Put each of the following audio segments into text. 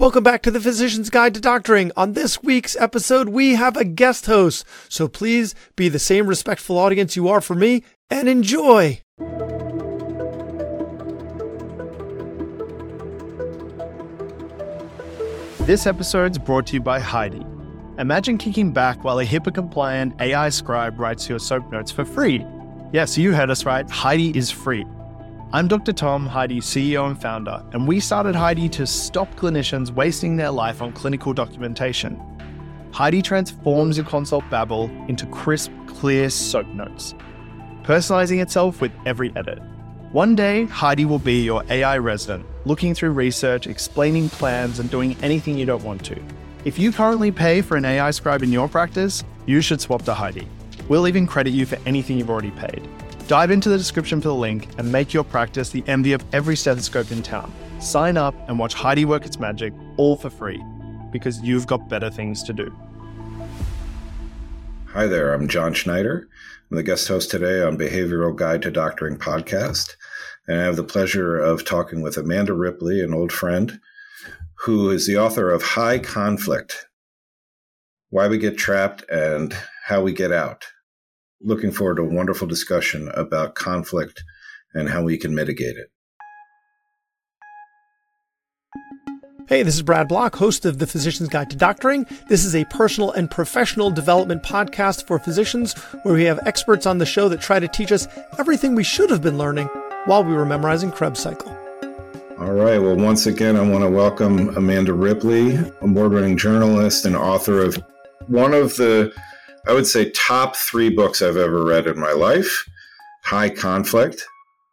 Welcome back to the Physician's Guide to Doctoring. On this week's episode, we have a guest host, so please be the same respectful audience you are for me and enjoy. This episode's brought to you by Heidi. Imagine kicking back while a HIPAA-compliant AI scribe writes your soap notes for free. Yes, you heard us right. Heidi is free. I'm Dr. Tom, Heidi's CEO and founder, and we started Heidi to stop clinicians wasting their life on clinical documentation. Heidi transforms your consult babble into crisp, clear soap notes, personalizing itself with every edit. One day, Heidi will be your AI resident, looking through research, explaining plans, and doing anything you don't want to. If you currently pay for an AI scribe in your practice, you should swap to Heidi. We'll even credit you for anything you've already paid. Dive into the description for the link and make your practice the envy of every stethoscope in town. Sign up and watch Heidi work its magic, all for free, because you've got better things to do. Hi there, I'm John Schneider. I'm the guest host today on Behavioral Guide to Doctoring podcast, and I have the pleasure of talking with Amanda Ripley, an old friend, who is the author of High Conflict, Why We Get Trapped and How We Get Out. Looking forward to a wonderful discussion about conflict and how we can mitigate it. Hey, this is Brad Block, host of the Physician's Guide to Doctoring. This is a personal and professional development podcast for physicians where we have experts on the show that try to teach us everything we should have been learning while we were memorizing Krebs cycle. All right. Well, once again, I want to welcome Amanda Ripley, award-winning journalist and author of one of the, I would say, top 3 books I've ever read in my life, High Conflict.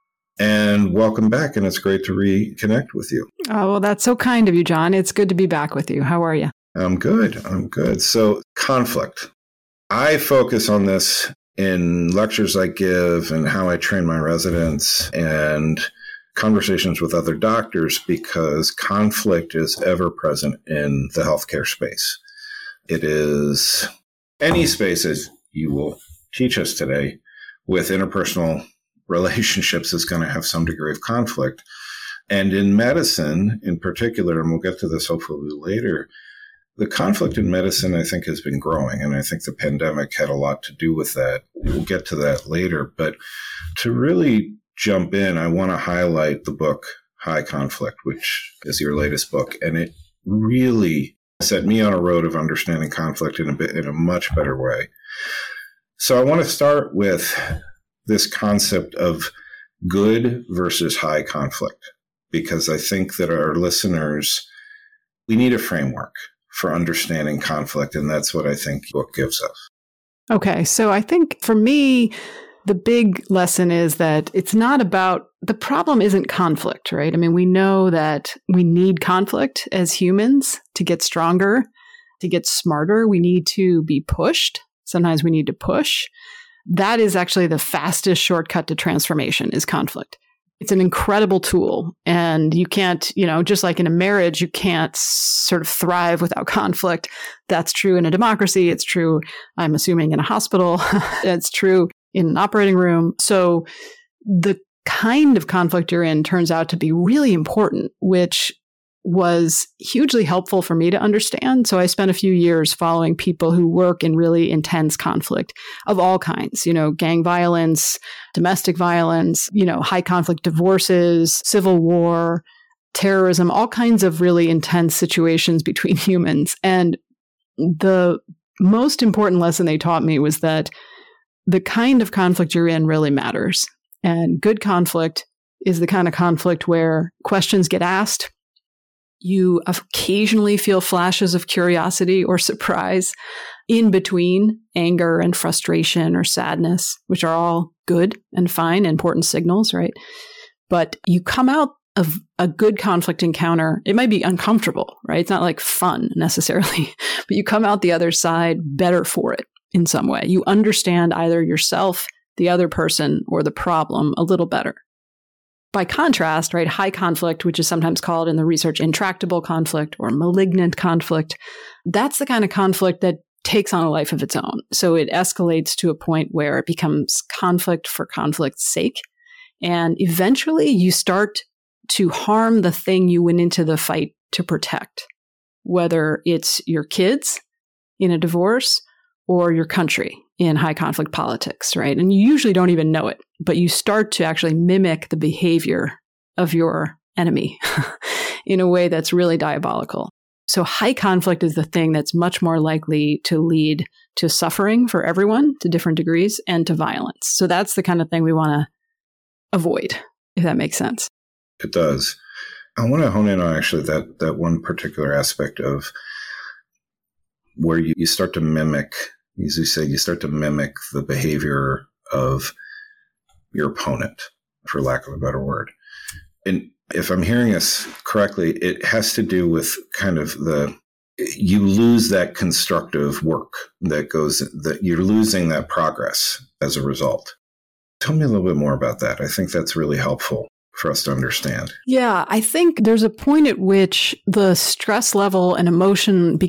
And welcome back, and it's great to reconnect with you. Oh, well, that's so kind of you, John. It's good to be back with you. How are you? I'm good. So, conflict. I focus on this in lectures I give and how I train my residents and conversations with other doctors because conflict is ever present in the healthcare space. It is any space, as you will teach us today, with interpersonal relationships is going to have some degree of conflict. And in medicine in particular, and we'll get to this hopefully later, the conflict in medicine, I think, has been growing. And I think the pandemic had a lot to do with that. We'll get to that later. But to really jump in, I want to highlight the book High Conflict, which is your latest book. And it really set me on a road of understanding conflict in a much better way. So I want to start with this concept of good versus high conflict, because I think that our listeners, we need a framework for understanding conflict, and that's what I think the book gives us. Okay, so I think for me, the big lesson is that it's not about, the problem isn't conflict, right? I mean, we know that we need conflict as humans to get stronger, to get smarter. We need to be pushed. Sometimes we need to push. That is actually the fastest shortcut to transformation is conflict. It's an incredible tool. And you can't, just like in a marriage, you can't sort of thrive without conflict. That's true in a democracy. It's true, I'm assuming, in a hospital. It's true in an operating room. So the kind of conflict you're in turns out to be really important, which was hugely helpful for me to understand. So I spent a few years following people who work in really intense conflict of all kinds, gang violence, domestic violence, high conflict divorces, civil war, terrorism, all kinds of really intense situations between humans. And the most important lesson they taught me was that the kind of conflict you're in really matters. And good conflict is the kind of conflict where questions get asked. You occasionally feel flashes of curiosity or surprise in between anger and frustration or sadness, which are all good and fine, important signals, right? But you come out of a good conflict encounter, it might be uncomfortable, right? It's not like fun necessarily, but you come out the other side better for it in some way. You understand either yourself, the other person, or the problem a little better. By contrast, right, high conflict, which is sometimes called in the research intractable conflict or malignant conflict, that's the kind of conflict that takes on a life of its own. So it escalates to a point where it becomes conflict for conflict's sake. And eventually you start to harm the thing you went into the fight to protect. whether it's your kids in a divorce or your country in high conflict politics, right? And you usually don't even know it, but you start to actually mimic the behavior of your enemy in a way that's really diabolical. So high conflict is the thing that's much more likely to lead to suffering for everyone to different degrees and to violence. So that's the kind of thing we want to avoid, if that makes sense. It does. I want to hone in on actually that one particular aspect of where you start to mimic, as you say, you start to mimic the behavior of your opponent, for lack of a better word. And if I'm hearing this correctly, it has to do with kind of you lose that constructive work that you're losing that progress as a result. Tell me a little bit more about that. I think that's really helpful for us to understand. Yeah, I think there's a point at which the stress level and emotion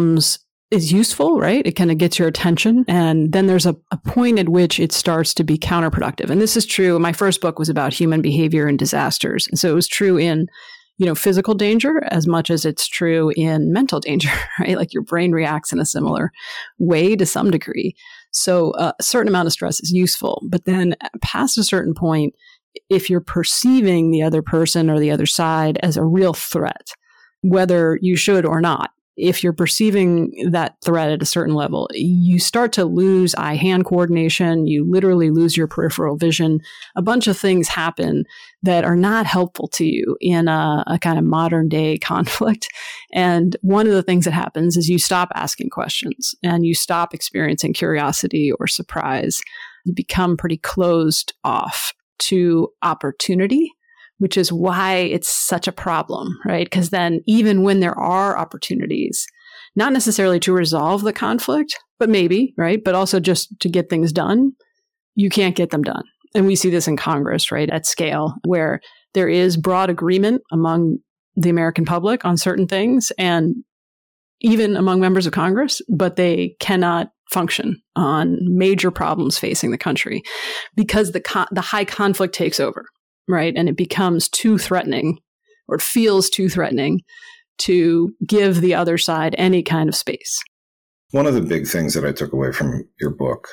is useful, right? It kind of gets your attention. And then there's a point at which it starts to be counterproductive. And this is true. My first book was about human behavior in disasters. And so it was true in, physical danger as much as it's true in mental danger, right? Like your brain reacts in a similar way to some degree. So a certain amount of stress is useful. But then past a certain point, if you're perceiving the other person or the other side as a real threat, whether you should or not, if you're perceiving that threat at a certain level, you start to lose eye-hand coordination. You literally lose your peripheral vision. A bunch of things happen that are not helpful to you in a kind of modern day conflict. And one of the things that happens is you stop asking questions and you stop experiencing curiosity or surprise. You become pretty closed off to opportunity, which is why it's such a problem, right? Because then even when there are opportunities, not necessarily to resolve the conflict, but maybe, right? But also just to get things done, you can't get them done. And we see this in Congress, right? At scale, where there is broad agreement among the American public on certain things and even among members of Congress, but they cannot function on major problems facing the country because the high conflict takes over. Right. And it becomes too threatening, or it feels too threatening to give the other side any kind of space. One of the big things that I took away from your book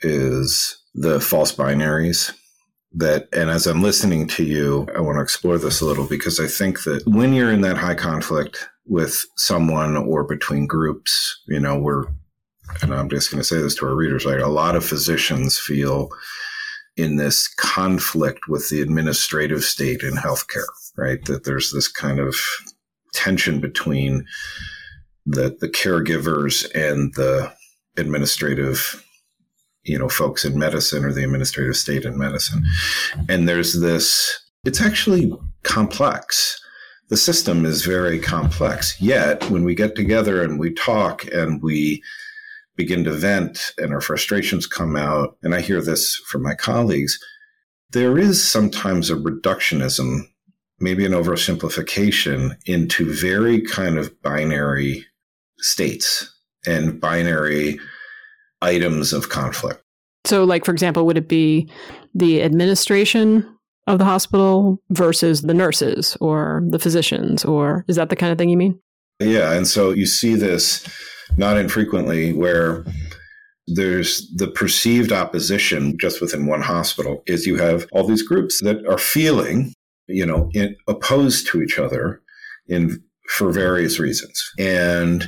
is the false binaries and as I'm listening to you, I want to explore this a little because I think that when you're in that high conflict with someone or between groups, and I'm just going to say this to our readers, like a lot of physicians feel in this conflict with the administrative state in healthcare, right? That there's this kind of tension between the caregivers and the administrative, folks in medicine or the administrative state in medicine. And there's it's actually complex. The system is very complex. Yet when we get together and we talk and we begin to vent and our frustrations come out, and I hear this from my colleagues, there is sometimes a reductionism, maybe an oversimplification into very kind of binary states and binary items of conflict. So like, for example, would it be the administration of the hospital versus the nurses or the physicians, or is that the kind of thing you mean? Yeah. And so you see this not infrequently where there's the perceived opposition just within one hospital is you have all these groups that are feeling, opposed to each other for various reasons. And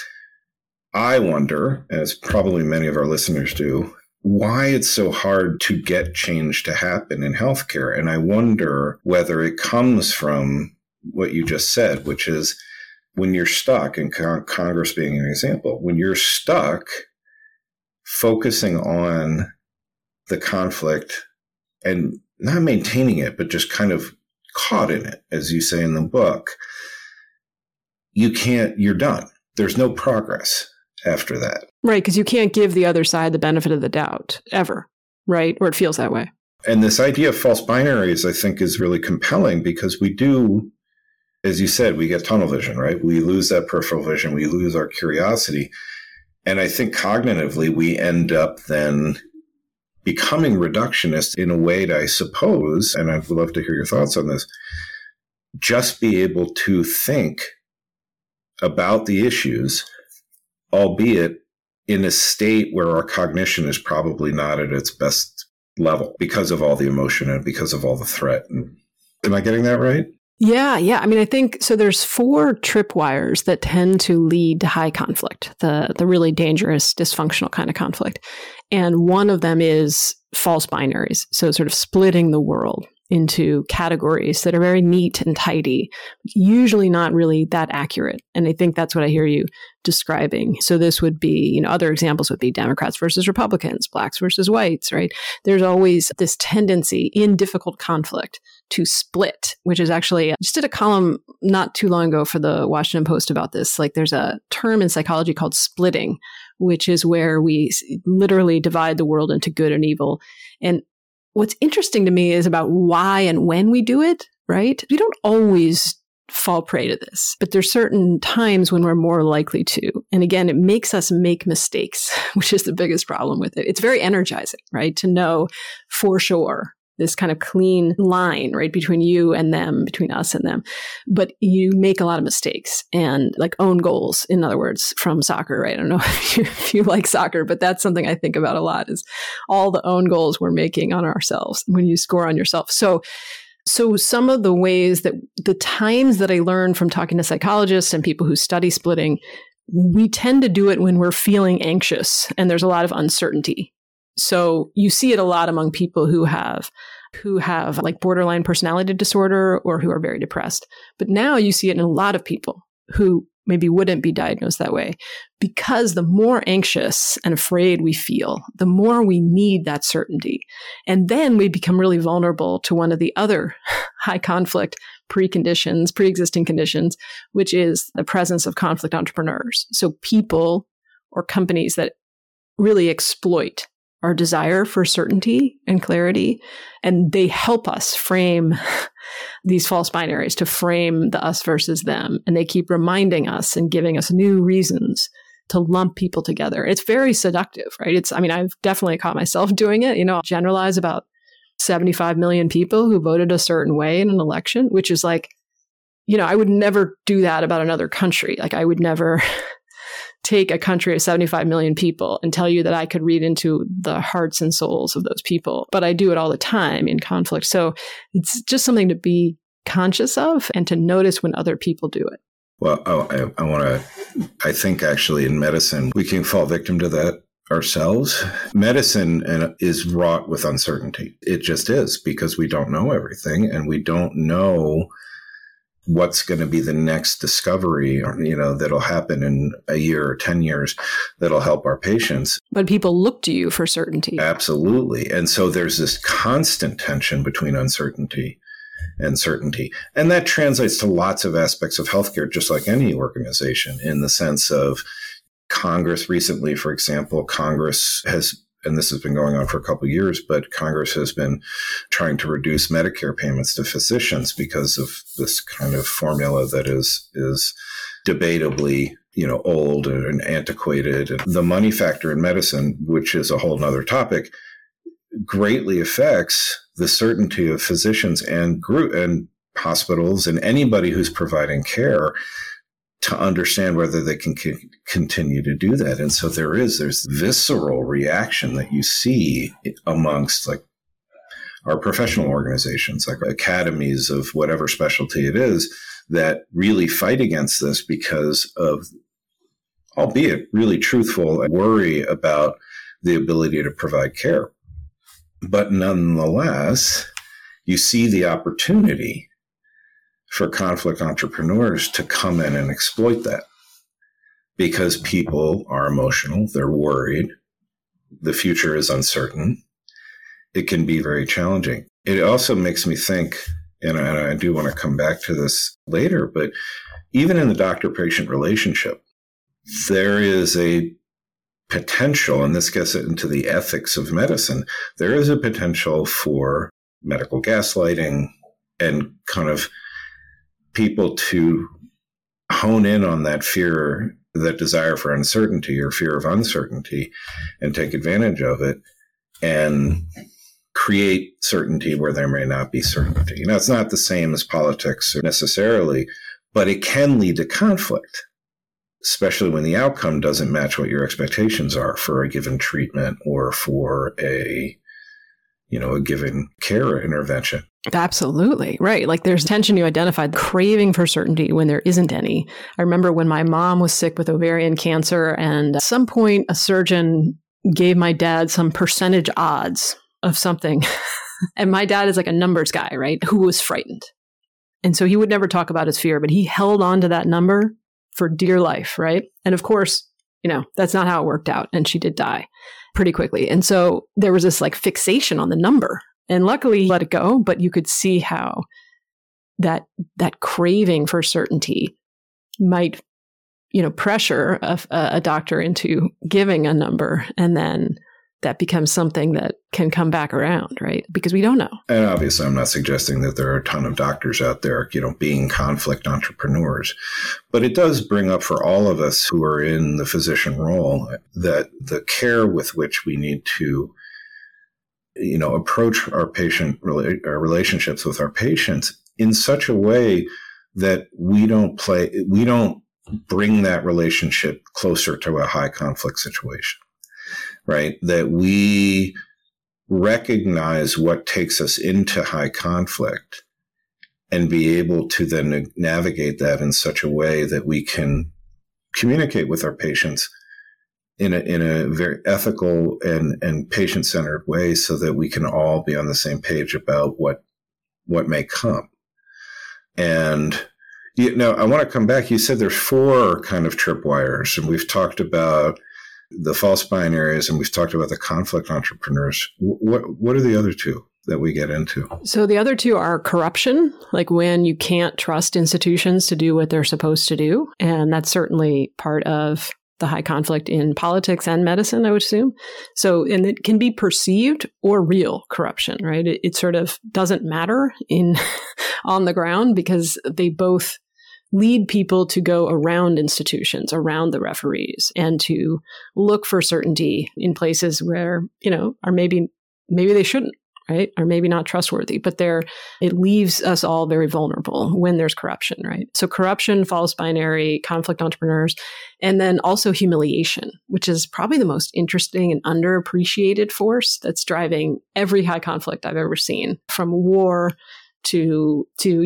I wonder, as probably many of our listeners do, why it's so hard to get change to happen in healthcare. And I wonder whether it comes from what you just said, which is when you're stuck, and Congress being an example, when you're stuck focusing on the conflict and not maintaining it, but just kind of caught in it, as you say in the book, you're done. There's no progress after that. Right, because you can't give the other side the benefit of the doubt ever, right? Or it feels that way. And this idea of false binaries, I think, is really compelling because we do, as you said, we get tunnel vision, right? We lose that peripheral vision. We lose our curiosity. And I think cognitively, we end up then becoming reductionist in a way that I suppose, and I'd love to hear your thoughts on this, just be able to think about the issues, albeit in a state where our cognition is probably not at its best level because of all the emotion and because of all the threat. Am I getting that right? Yeah. I mean, I think so. There's 4 tripwires that tend to lead to high conflict, the really dangerous, dysfunctional kind of conflict. And one of them is false binaries. So sort of splitting the world into categories that are very neat and tidy, usually not really that accurate. And I think that's what I hear you describing. So this would be, other examples would be Democrats versus Republicans, blacks versus whites, right? There's always this tendency in difficult conflict to split, which is actually, I just did a column not too long ago for the Washington Post about this. Like there's a term in psychology called splitting, which is where we literally divide the world into good and evil. And what's interesting to me is about why and when we do it, right? We don't always fall prey to this, but there's certain times when we're more likely to. And again, it makes us make mistakes, which is the biggest problem with it. It's very energizing, right? To know for sure this kind of clean line, right, between you and them, between us and them. But you make a lot of mistakes and like own goals, in other words, from soccer, right? I don't know if you like soccer, but that's something I think about a lot is all the own goals we're making on ourselves when you score on yourself. So some of the ways that the times that I learned from talking to psychologists and people who study splitting, we tend to do it when we're feeling anxious and there's a lot of uncertainty. So you see it a lot among people who have like borderline personality disorder or who are very depressed. But now you see it in a lot of people who maybe wouldn't be diagnosed that way, because the more anxious and afraid we feel, the more we need that certainty. And then we become really vulnerable to one of the other high conflict pre-existing conditions, which is the presence of conflict entrepreneurs. So people or companies that really exploit our desire for certainty and clarity. And they help us frame these false binaries, to frame the us versus them. And they keep reminding us and giving us new reasons to lump people together. It's very seductive, right? I've definitely caught myself doing it. Generalize about 75 million people who voted a certain way in an election, which is like, I would never do that about another country. Like I would never take a country of 75 million people and tell you that I could read into the hearts and souls of those people. But I do it all the time in conflict. So it's just something to be conscious of and to notice when other people do it. Well, I think actually in medicine, we can fall victim to that ourselves. Medicine is wrought with uncertainty. It just is, because we don't know everything and we don't know what's going to be the next discovery, that'll happen in a year or 10 years that'll help our patients. But people look to you for certainty. Absolutely. And so there's this constant tension between uncertainty and certainty. And that translates to lots of aspects of healthcare, just like any organization, in the sense of Congress recently, for example, Congress has, and this has been going on for a couple of years, but Congress has been trying to reduce Medicare payments to physicians because of this kind of formula that is debatably, old and antiquated. And the money factor in medicine, which is a whole nother topic, greatly affects the certainty of physicians and hospitals and anybody who's providing care to understand whether they can continue to do that. And so there's visceral reaction that you see amongst like our professional organizations, like academies of whatever specialty it is, that really fight against this because of, albeit really truthful, worry about the ability to provide care. But nonetheless, you see the opportunity for conflict entrepreneurs to come in and exploit that, because people are emotional, they're worried, the future is uncertain. It can be very challenging. It also makes me think, and I do want to come back to this later, but even in the doctor-patient relationship, there is a potential, and this gets into the ethics of medicine, there is a potential for medical gaslighting and kind of people to hone in on that fear, that desire for uncertainty or fear of uncertainty, and take advantage of it and create certainty where there may not be certainty. It's not the same as politics necessarily, but it can lead to conflict. especially when the outcome doesn't match what your expectations are for a given treatment or for a given care intervention. Absolutely. Right. Like there's tension you identified, craving for certainty when there isn't any. I remember when my mom was sick with ovarian cancer, and at some point a surgeon gave my dad some percentage odds of something. And my dad is like a numbers guy, right? Who was frightened. And so he would never talk about his fear, but he held on to that number for dear life, right? And of course, that's not how it worked out. And she did die pretty quickly. And so there was this like fixation on the number. And luckily he let it go, but you could see how that craving for certainty might, pressure a doctor into giving a number, and then that becomes something that can come back around, right? Because we don't know. And obviously, I'm not suggesting that there are a ton of doctors out there, being conflict entrepreneurs. But it does bring up for all of us who are in the physician role that the care with which we need to, approach our relationships with our patients in such a way that we don't bring that relationship closer to a high conflict situation. Right? That we recognize what takes us into high conflict and be able to then navigate that in such a way that we can communicate with our patients in a very ethical and patient-centered way, so that we can all be on the same page about what may come. And I want to come back. You said there's 4 kind of tripwires, and we've talked about the false binaries, and we've talked about the conflict entrepreneurs. What are the other 2 that we get into? So the other 2 are corruption, like when you can't trust institutions to do what they're supposed to do. And that's certainly part of the high conflict in politics and medicine, I would assume. So, and it can be perceived or real corruption, right? It sort of doesn't matter on the ground, because they both lead people to go around institutions, around the referees, and to look for certainty in places where, are maybe they shouldn't, right? Or maybe not trustworthy, but it leaves us all very vulnerable when there's corruption, right? So corruption, false binary, conflict entrepreneurs, and then also humiliation, which is probably the most interesting and underappreciated force that's driving every high conflict I've ever seen, from war to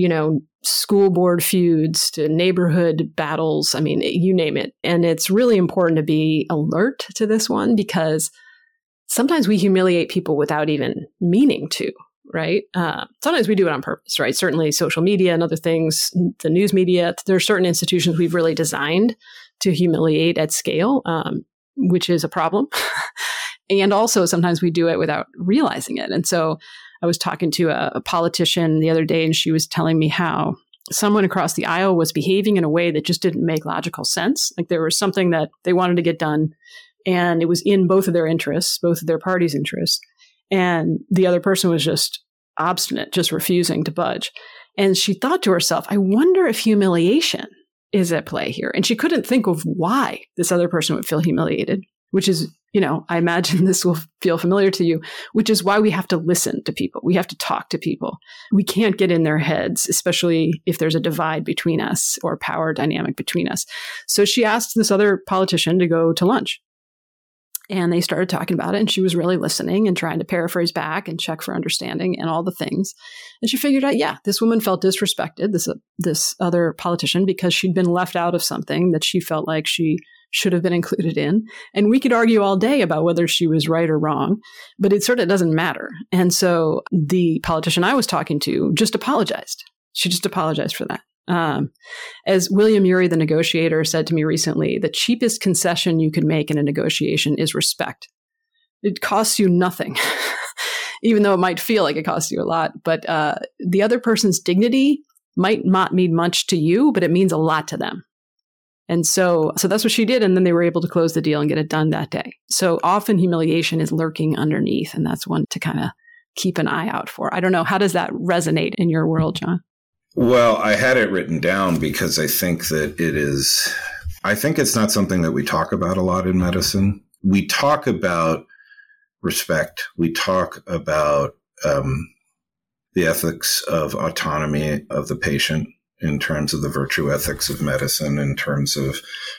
school board feuds to neighborhood battles. I mean, you name it. And it's really important to be alert to this one, because sometimes we humiliate people without even meaning to, right? Sometimes we do it on purpose, right? Certainly social media and other things, the news media, there are certain institutions we've really designed to humiliate at scale, which is a problem. And also sometimes we do it without realizing it. And so I was talking to a politician the other day, and she was telling me how someone across the aisle was behaving in a way that just didn't make logical sense. Like there was something that they wanted to get done, and it was in both of their interests, both of their parties' interests. And the other person was just obstinate, just refusing to budge. And she thought to herself, I wonder if humiliation is at play here. And she couldn't think of why this other person would feel humiliated, which is, I imagine this will feel familiar to you, which is why we have to listen to people. We have to talk to people. We can't get in their heads, especially if there's a divide between us or a power dynamic between us. So she asked this other politician to go to lunch. And they started talking about it, and she was really listening and trying to paraphrase back and check for understanding and all the things. And she figured out, this woman felt disrespected, this other politician, because she'd been left out of something that she felt like she should have been included in. And we could argue all day about whether she was right or wrong, but it sort of doesn't matter. And so the politician I was talking to just apologized. She just apologized for that. As William Ury, the negotiator, said to me recently, the cheapest concession you could make in a negotiation is respect. It costs you nothing, even though it might feel like it costs you a lot. But the other person's dignity might not mean much to you, but it means a lot to them. And so that's what she did. And then they were able to close the deal and get it done that day. So often humiliation is lurking underneath, and that's one to kind of keep an eye out for. I don't know. How does that resonate in your world, John? Well, I had it written down because I think that it's not something that we talk about a lot in medicine. We talk about respect. We talk about the ethics of autonomy of the patient. in terms of the virtue ethics of medicine, in terms of,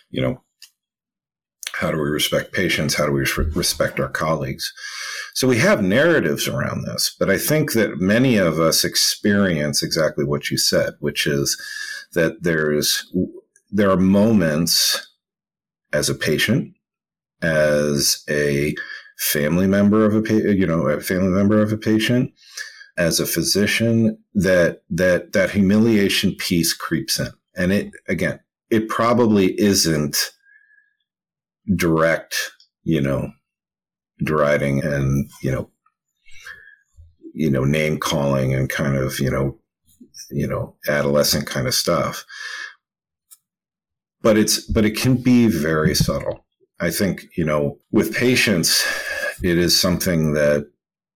how do we respect patients? How do we respect our colleagues? So we have narratives around this, but I think that many of us experience exactly what you said, which is that there are moments as a patient, as a family member of a patient, as a physician, that humiliation piece creeps in. And it probably isn't direct, deriding and, name calling and kind of, adolescent kind of stuff. But it can be very subtle. I think, with patients, it is something that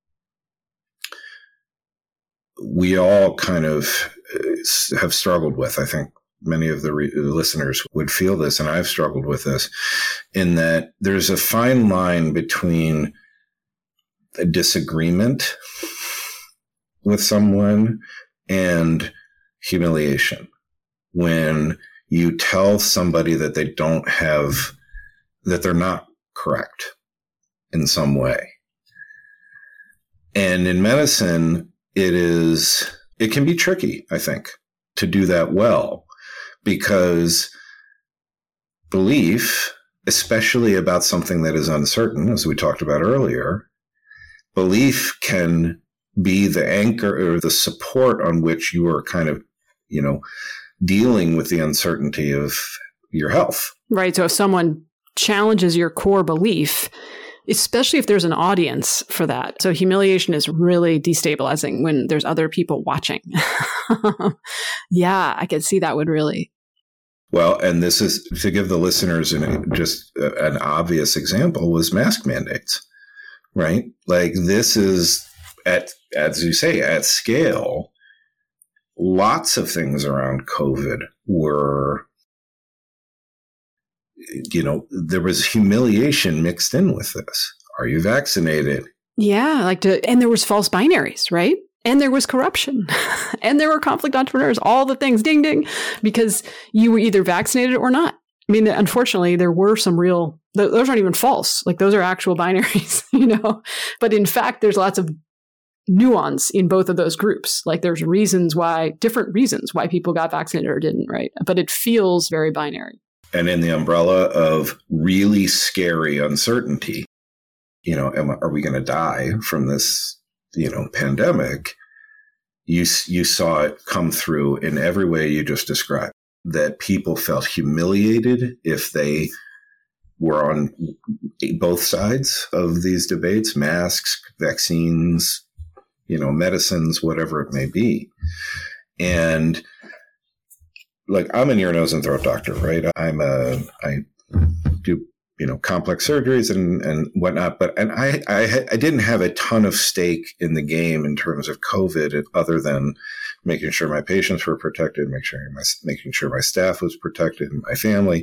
we all kind of have struggled with. I think many of the listeners would feel this, and I've struggled with this, in that there's a fine line between a disagreement with someone and humiliation. When you tell somebody that that they're not correct in some way. And in medicine, it can be tricky, I think, to do that well, because belief, especially about something that is uncertain, as we talked about earlier, belief can be the anchor or the support on which you are kind of, dealing with the uncertainty of your health. Right. So if someone challenges your core belief, especially if there's an audience for that. So humiliation is really destabilizing when there's other people watching. Yeah, I could see that would really. Well, and this is, to give the listeners just an obvious example, was mask mandates, right? Like, this is, as you say, at scale. Lots of things around COVID were, there was humiliation mixed in with this. Are you vaccinated? Yeah, and there was false binaries, right? And there was corruption, and there were conflict entrepreneurs, all the things, ding, ding, because you were either vaccinated or not. I mean, unfortunately, there were some those aren't even false. Like, those are actual binaries, But in fact, there's lots of nuance in both of those groups. Like, there's different reasons why people got vaccinated or didn't, right? But it feels very binary. And in the umbrella of really scary uncertainty, are we going to die from this, pandemic? You saw it come through in every way you just described, that people felt humiliated if they were on both sides of these debates, masks, vaccines, medicines, whatever it may be. And like, I'm an ear, nose, and throat doctor, right? I do, complex surgeries and whatnot, and I didn't have a ton of stake in the game in terms of COVID, other than making sure my patients were protected, making sure my staff was protected and my family.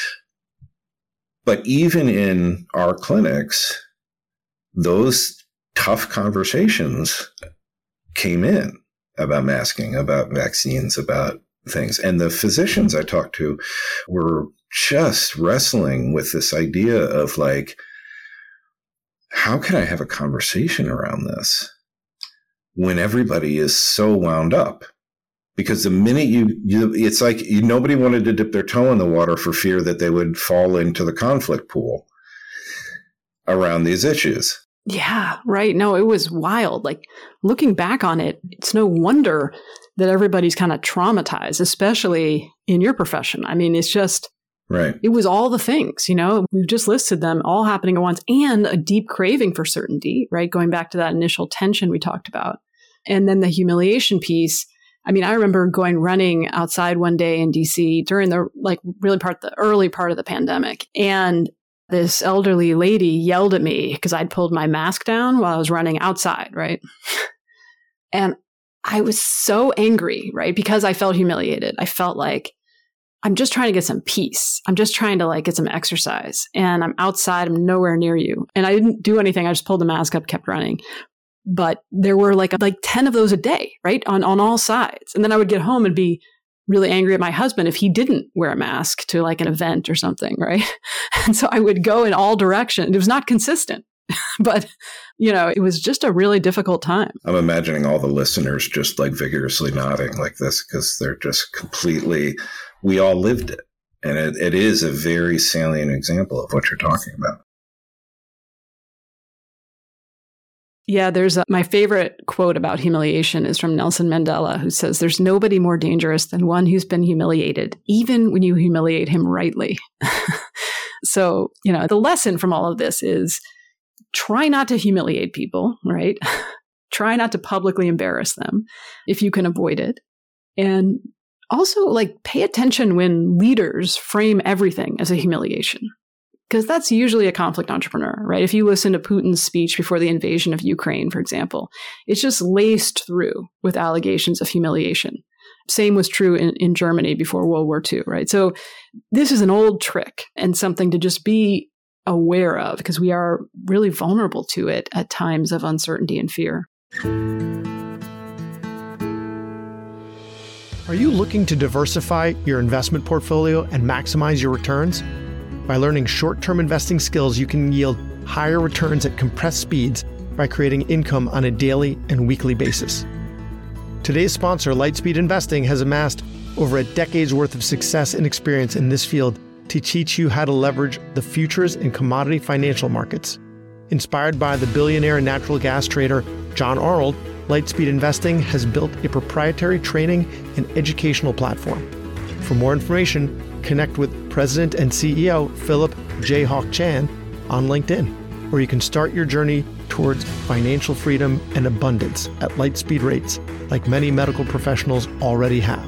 But even in our clinics, those tough conversations came in about masking, about vaccines, about things. And the physicians I talked to were just wrestling with this idea of, like, how can I have a conversation around this when everybody is so wound up? Because the minute it's like nobody wanted to dip their toe in the water for fear that they would fall into the conflict pool around these issues. Yeah, right. No, it was wild. Like, looking back on it, it's no wonder that everybody's kind of traumatized, especially in your profession. I mean, it's just, right. It was all the things, we've just listed them all happening at once, and a deep craving for certainty, right? Going back to that initial tension we talked about. And then the humiliation piece. I mean, I remember going running outside one day in DC during the early part of the pandemic. And this elderly lady yelled at me because I'd pulled my mask down while I was running outside, right? And I was so angry, right? Because I felt humiliated. I felt like, I'm just trying to get some peace. I'm just trying to get some exercise. And I'm outside. I'm nowhere near you. And I didn't do anything. I just pulled the mask up, kept running. But there were like 10 of those a day, right? On all sides. And then I would get home and be really angry at my husband if he didn't wear a mask to like an event or something, right? And so I would go in all directions. It was not consistent, but it was just a really difficult time. I'm imagining all the listeners just like vigorously nodding like this because they're just completely, we all lived it. And it is a very salient example of what you're talking about. Yeah, there's my favorite quote about humiliation is from Nelson Mandela, who says, "There's nobody more dangerous than one who's been humiliated, even when you humiliate him rightly." So, the lesson from all of this is try not to humiliate people, right? Try not to publicly embarrass them if you can avoid it. And also, pay attention when leaders frame everything as a humiliation. Because that's usually a conflict entrepreneur, right? If you listen to Putin's speech before the invasion of Ukraine, for example, it's just laced through with allegations of humiliation. Same was true in Germany before World War II, right? So this is an old trick and something to just be aware of because we are really vulnerable to it at times of uncertainty and fear. Are you looking to diversify your investment portfolio and maximize your returns? By learning short-term investing skills, you can yield higher returns at compressed speeds by creating income on a daily and weekly basis. Today's sponsor, Lightspeed Investing, has amassed over a decade's worth of success and experience in this field to teach you how to leverage the futures and commodity financial markets. Inspired by the billionaire natural gas trader John Arnold, Lightspeed Investing has built a proprietary training and educational platform. For more information, connect with President and CEO Philip J. Hawk Chan on LinkedIn, or you can start your journey towards financial freedom and abundance at Lightspeed rates, like many medical professionals already have.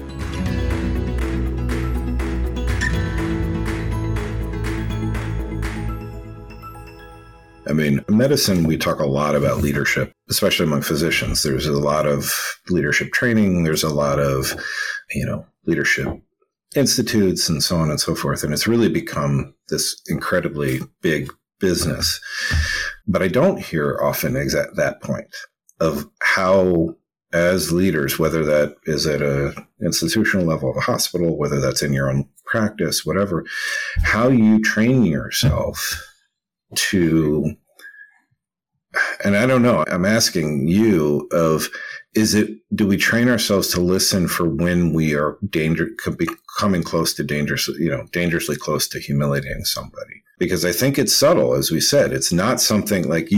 I mean, in medicine, we talk a lot about leadership, especially among physicians. There's a lot of leadership training. There's a lot of, leadership institutes and so on and so forth. And it's really become this incredibly big business. But I don't hear often that point of how, as leaders, whether that is at an institutional level of a hospital, whether that's in your own practice, whatever, how you train yourself to, and I don't know, I'm asking you do we train ourselves to listen for when we are coming close to dangerously close to humiliating somebody? Because I think it's subtle, as we said. It's not something like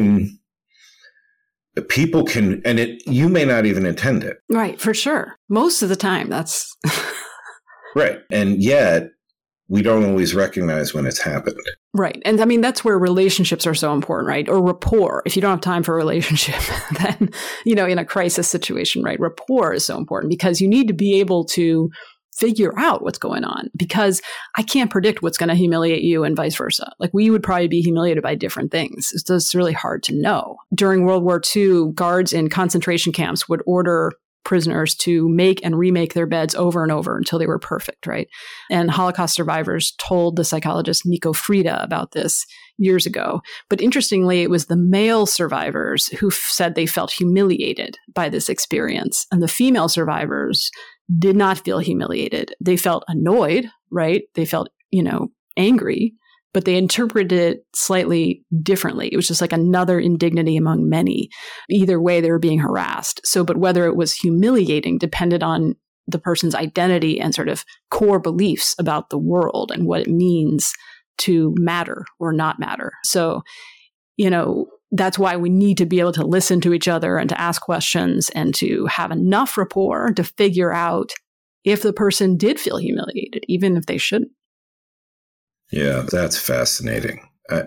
people can, and you may not even intend it. Right, for sure. Most of the time, that's... Right. And yet, we don't always recognize when it's happened. Right. And I mean, that's where relationships are so important, right? Or rapport. If you don't have time for a relationship, then, in a crisis situation, right? Rapport is so important because you need to be able to figure out what's going on because I can't predict what's going to humiliate you and vice versa. We would probably be humiliated by different things. It's just really hard to know. During World War II, guards in concentration camps would order prisoners to make and remake their beds over and over until they were perfect, right? And Holocaust survivors told the psychologist Nico Frieda about this years ago. But interestingly, it was the male survivors who said they felt humiliated by this experience. And the female survivors did not feel humiliated. They felt annoyed, right? They felt, angry, but they interpreted it slightly differently. It was just like another indignity among many. Either way, they were being harassed. But whether it was humiliating depended on the person's identity and sort of core beliefs about the world and what it means to matter or not matter. So, that's why we need to be able to listen to each other and to ask questions and to have enough rapport to figure out if the person did feel humiliated, even if they shouldn't. Yeah, that's fascinating. I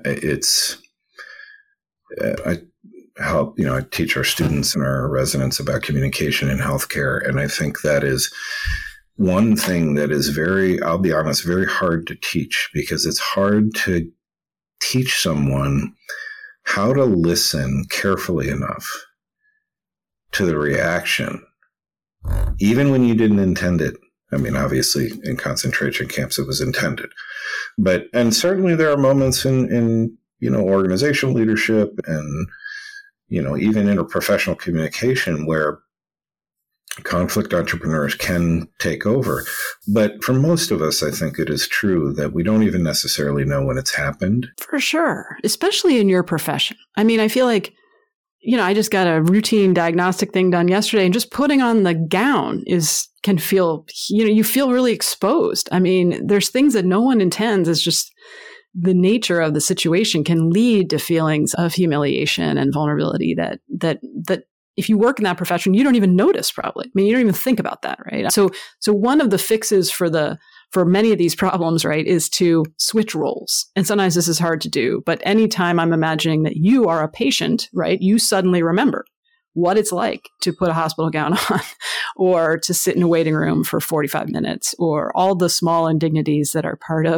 teach our students and our residents about communication in healthcare. And I think that is one thing that is I'll be honest, very hard to teach because it's hard to teach someone how to listen carefully enough to the reaction, even when you didn't intend it. I mean, obviously, in concentration camps, it was intended. And certainly there are moments in organizational leadership and, even interprofessional communication where conflict entrepreneurs can take over. But for most of us, I think it is true that we don't even necessarily know when it's happened. For sure, especially in your profession. I mean, I feel like, I just got a routine diagnostic thing done yesterday, and just putting on the gown can feel, you feel really exposed. I mean, there's things that no one intends. It's just the nature of the situation can lead to feelings of humiliation and vulnerability that if you work in that profession, you don't even notice probably. I mean, you don't even think about that, right? So one of the fixes for many of these problems, right, is to switch roles. And sometimes this is hard to do, but anytime I'm imagining that you are a patient, right, you suddenly remember what it's like to put a hospital gown on or to sit in a waiting room for 45 minutes or all the small indignities that are part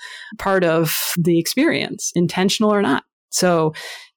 of the experience, intentional or not. So,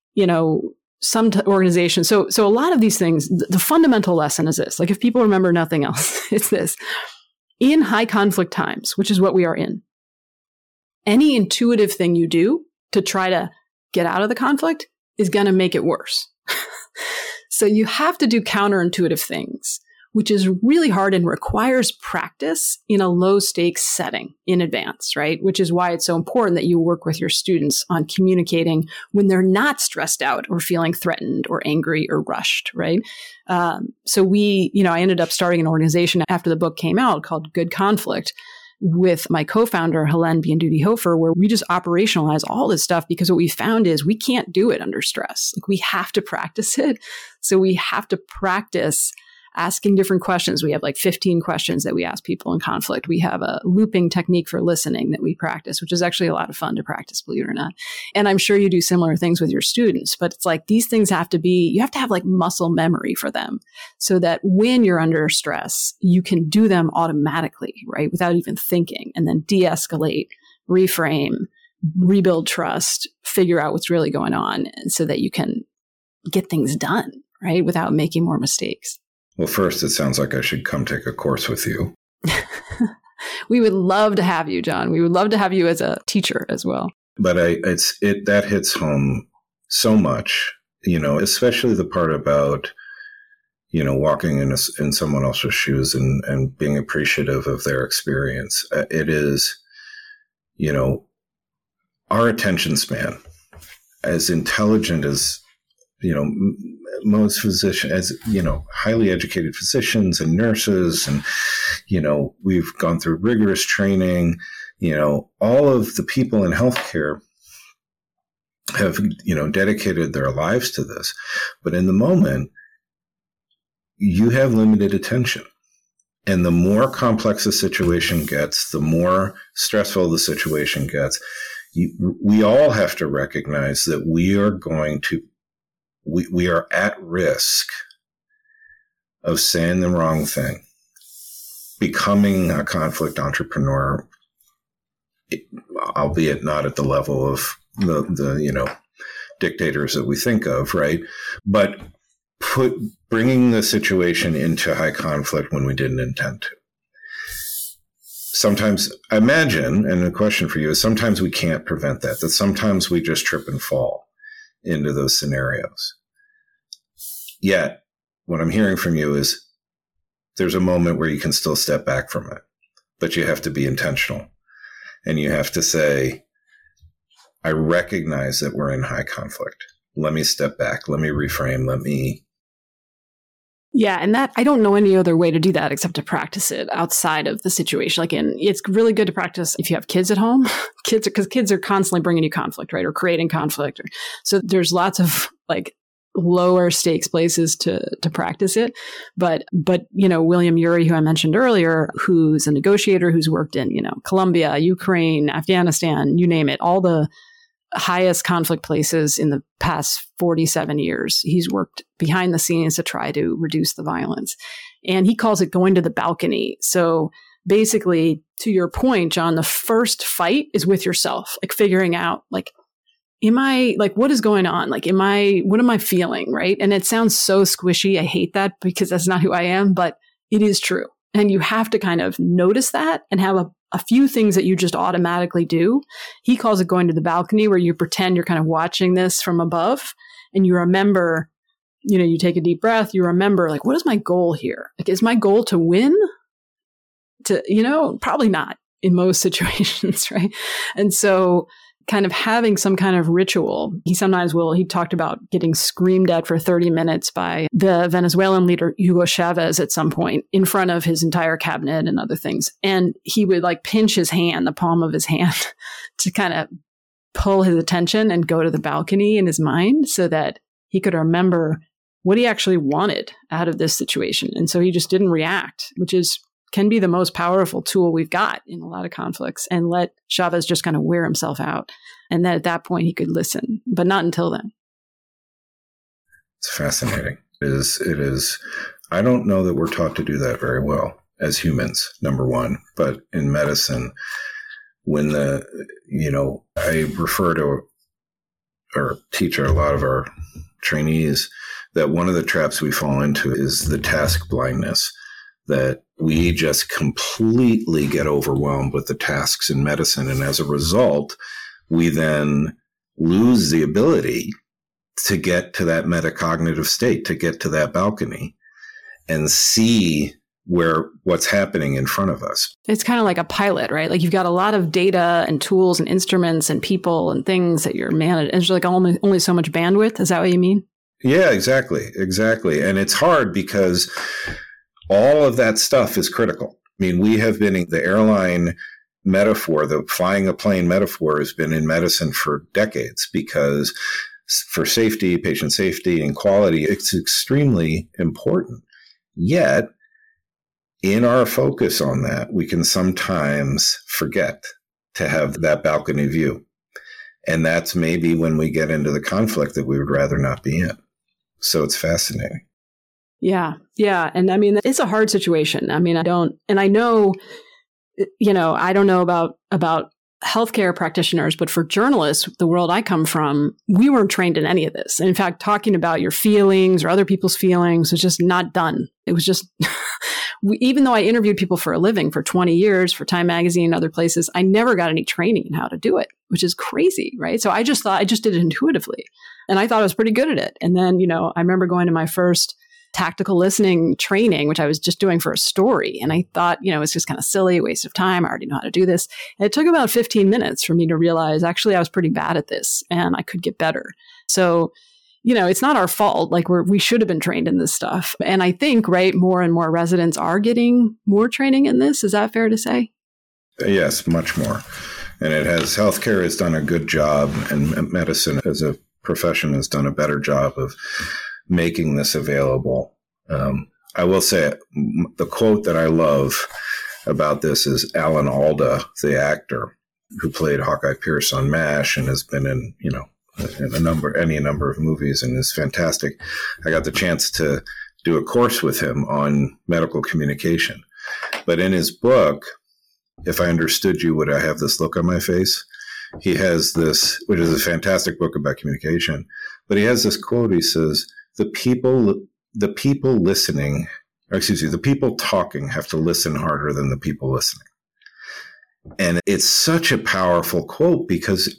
some organizations. So a lot of these things, the fundamental lesson is this, like if people remember nothing else, it's this: in high conflict times, which is what we are in, any intuitive thing you do to try to get out of the conflict is going to make it worse. So you have to do counterintuitive things, which is really hard and requires practice in a low stakes setting in advance, right? Which is why it's so important that you work with your students on communicating when they're not stressed out or feeling threatened or angry or rushed, right? So I ended up starting an organization after the book came out called Good Conflict with my co-founder, Helene Bianduti-Hofer, where we just operationalize all this stuff because what we found is we can't do it under stress. Like we have to practice it. So we have to practice asking different questions. We have like 15 questions that we ask people in conflict. We have a looping technique for listening that we practice, which is actually a lot of fun to practice, believe it or not. And I'm sure you do similar things with your students, but it's like these things you have to have like muscle memory for them so that when you're under stress, you can do them automatically, right? Without even thinking, and then de-escalate, reframe, rebuild trust, figure out what's really going on, and so that you can get things done, right? Without making more mistakes. Well, first, it sounds like I should come take a course with you. We would love to have you, John. We would love to have you as a teacher as well. But that hits home so much, especially the part about, walking in someone else's shoes and being appreciative of their experience. It is, our attention span, as intelligent as, most physicians, as, highly educated physicians and nurses, and, we've gone through rigorous training, all of the people in healthcare have, dedicated their lives to this. But in the moment, you have limited attention. And the more complex the situation gets, the more stressful the situation gets, we all have to recognize that we are at risk of saying the wrong thing, becoming a conflict entrepreneur, albeit not at the level of the dictators that we think of, right? But bringing the situation into high conflict when we didn't intend to. Sometimes, I imagine, and the question for you is, sometimes we can't prevent that sometimes we just trip and fall into those scenarios. Yet, what I'm hearing from you is there's a moment where you can still step back from it, but you have to be intentional. And you have to say, I recognize that we're in high conflict. Let me step back. Let me reframe. Yeah. And that, I don't know any other way to do that except to practice it outside of the situation. It's really good to practice if you have kids at home, because kids are constantly bringing you conflict, right? Or creating conflict. So there's lots of lower stakes places to practice it. But, William Ury, who I mentioned earlier, who's a negotiator, who's worked in, Colombia, Ukraine, Afghanistan, you name it, all the highest conflict places in the past 47 years. He's worked behind the scenes to try to reduce the violence. And he calls it going to the balcony. So basically, to your point, John, the first fight is with yourself, figuring out, am I, what is going on? what am I feeling? Right. And it sounds so squishy. I hate that because that's not who I am, but it is true. And you have to kind of notice that and have a few things that you just automatically do. He calls it going to the balcony, where you pretend you're kind of watching this from above and you remember, you take a deep breath, you remember, like, what is my goal here? Like, is my goal to win? Probably not in most situations, right? And so kind of having some kind of ritual. He talked about getting screamed at for 30 minutes by the Venezuelan leader, Hugo Chavez, at some point in front of his entire cabinet and other things. And he would like pinch his hand, the palm of his hand, to kind of pull his attention and go to the balcony in his mind so that he could remember what he actually wanted out of this situation. And so he just didn't react, which can be the most powerful tool we've got in a lot of conflicts, and let Chavez just kind of wear himself out. And then at that point he could listen, but not until then. It's fascinating. It is. I don't know that we're taught to do that very well as humans, number one, but in medicine, when I refer to or teach a lot of our trainees that one of the traps we fall into is the task blindness, that we just completely get overwhelmed with the tasks in medicine. And as a result, we then lose the ability to get to that metacognitive state, to get to that balcony and see what's happening in front of us. It's kind of like a pilot, right? Like you've got a lot of data and tools and instruments and people and things that you're managing. There's like only so much bandwidth. Is that what you mean? Yeah, exactly. And it's hard because all of that stuff is critical. I mean, we have been in the airline metaphor, the flying a plane metaphor has been in medicine for decades because for safety, patient safety and quality, it's extremely important. Yet, in our focus on that, we can sometimes forget to have that balcony view. And that's maybe when we get into the conflict that we would rather not be in. So it's fascinating. Yeah. Yeah. And I mean, it's a hard situation. I mean, I don't know about healthcare practitioners, but for journalists, the world I come from, we weren't trained in any of this. And in fact, talking about your feelings or other people's feelings was just not done. It was just, even though I interviewed people for a living for 20 years for Time Magazine and other places, I never got any training in how to do it, which is crazy, right? So I just did it intuitively. And I thought I was pretty good at it. And then, I remember going to my first tactical listening training, which I was just doing for a story. And I thought, it's just kind of silly, waste of time. I already know how to do this. And it took about 15 minutes for me to realize, actually, I was pretty bad at this and I could get better. So, it's not our fault. Like we should have been trained in this stuff. And I think, right, more and more residents are getting more training in this. Is that fair to say? Yes, much more. And healthcare has done a good job, and medicine as a profession has done a better job of making this available. I will say the quote that I love about this is Alan Alda, the actor who played Hawkeye Pierce on MASH and has been in, any number of movies and is fantastic. I got the chance to do a course with him on medical communication. But in his book, If I Understood You, Would I Have This Look on My Face? He has this, which is a fantastic book about communication, but he has this quote. He says, the people talking have to listen harder than the people listening. And it's such a powerful quote because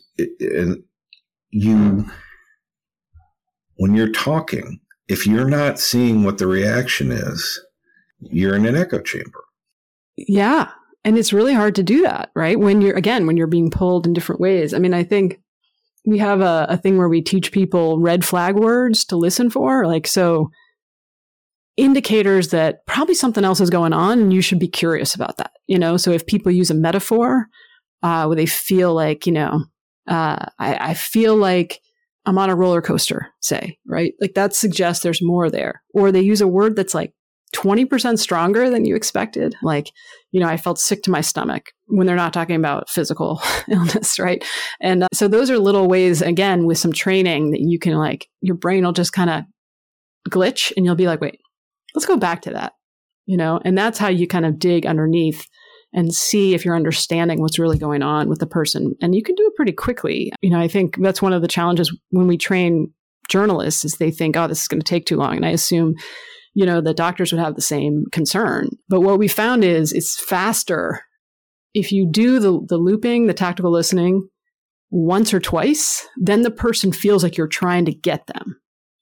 when you're talking, if you're not seeing what the reaction is, you're in an echo chamber. Yeah. And it's really hard to do that, right? When you're being pulled in different ways. I mean, I think we have a thing where we teach people red flag words to listen for, so indicators that probably something else is going on and you should be curious about that, So if people use a metaphor, where they feel like, I feel like I'm on a roller coaster, say, right? Like that suggests there's more there. Or they use a word that's like 20% stronger than you expected. Like, I felt sick to my stomach, when they're not talking about physical illness, right? And so those are little ways, again, with some training that you can your brain will just kind of glitch and you'll be like, wait, let's go back to that, and that's how you kind of dig underneath and see if you're understanding what's really going on with the person. And you can do it pretty quickly. I think that's one of the challenges when we train journalists is they think, oh, this is going to take too long. And I assume the doctors would have the same concern. But what we found is it's faster if you do the looping, the tactical listening once or twice, then the person feels like you're trying to get them.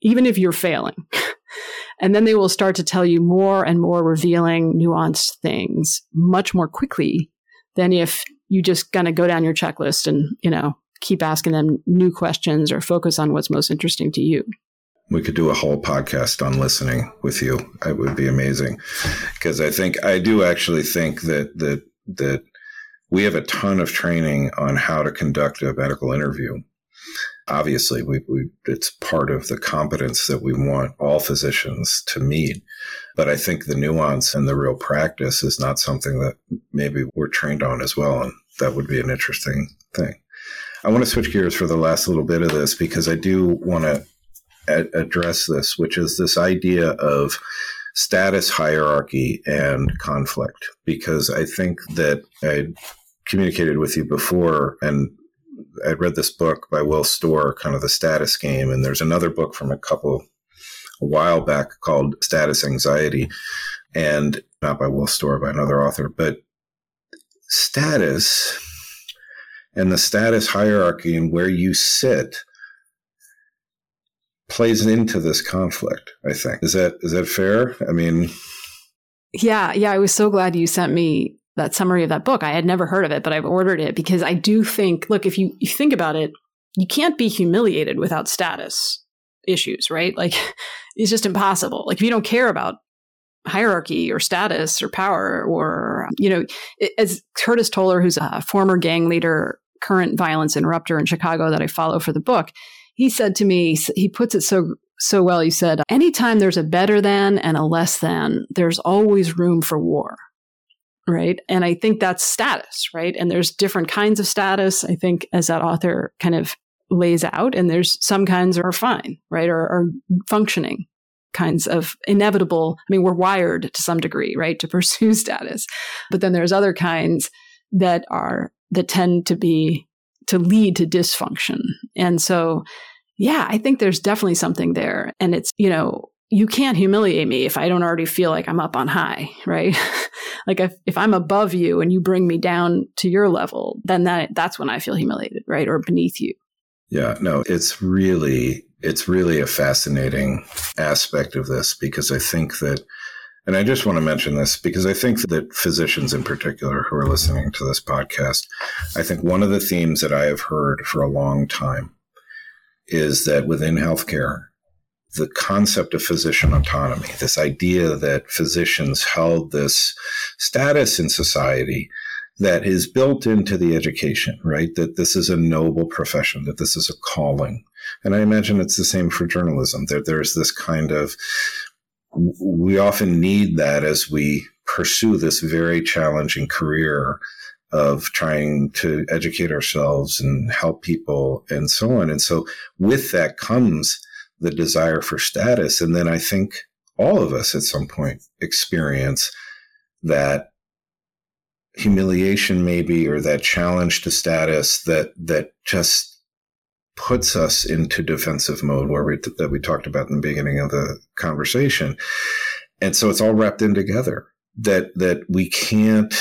even if you're failing. And then they will start to tell you more and more revealing, nuanced things much more quickly than if you just kind of go down your checklist and, keep asking them new questions or focus on what's most interesting to you. We could do a whole podcast on listening with you. It would be amazing, because I do actually think that we have a ton of training on how to conduct a medical interview. Obviously, it's part of the competence that we want all physicians to meet. But I think the nuance and the real practice is not something that maybe we're trained on as well. And that would be an interesting thing. I want to switch gears for the last little bit of this, because I do want to address this, which is this idea of status hierarchy and conflict, because I think that I communicated with you before, and I read this book by Will Storr, kind of The Status Game, and there's another book from a while back called Status Anxiety, and not by Will Storr, by another author, but status and the status hierarchy and where you sit plays into this conflict, I think. Is that fair? I mean, yeah. I was so glad you sent me that summary of that book. I had never heard of it, but I've ordered it because I do think, look, if you think about it, you can't be humiliated without status issues, right? Like, it's just impossible. Like, if you don't care about hierarchy or status or power, or, as Curtis Toller, who's a former gang leader, current violence interrupter in Chicago that I follow for the book, he said to me, he puts it so well, he said, anytime there's a better than and a less than, there's always room for war, right? And I think that's status, right? And there's different kinds of status, I think, as that author kind of lays out, and there's some kinds are fine, right? Or are functioning kinds of inevitable. I mean, we're wired to some degree, right, to pursue status. But then there's other kinds that tend to lead to dysfunction. And so, yeah, I think there's definitely something there. And it's, you can't humiliate me if I don't already feel like I'm up on high, right? Like if I'm above you and you bring me down to your level, then that's when I feel humiliated, right? Or beneath you. Yeah, no, it's really a fascinating aspect of this, because I think that, and I just want to mention this because I think that physicians in particular who are listening to this podcast, I think one of the themes that I have heard for a long time is that within healthcare, the concept of physician autonomy, this idea that physicians held this status in society that is built into the education, right? That this is a noble profession, that this is a calling. And I imagine it's the same for journalism. There's this kind of, we often need that as we pursue this very challenging career of trying to educate ourselves and help people and so on. And so with that comes the desire for status. And then I think all of us at some point experience that humiliation maybe, or that challenge to status that just puts us into defensive mode that we talked about in the beginning of the conversation. And so it's all wrapped in together that we can't,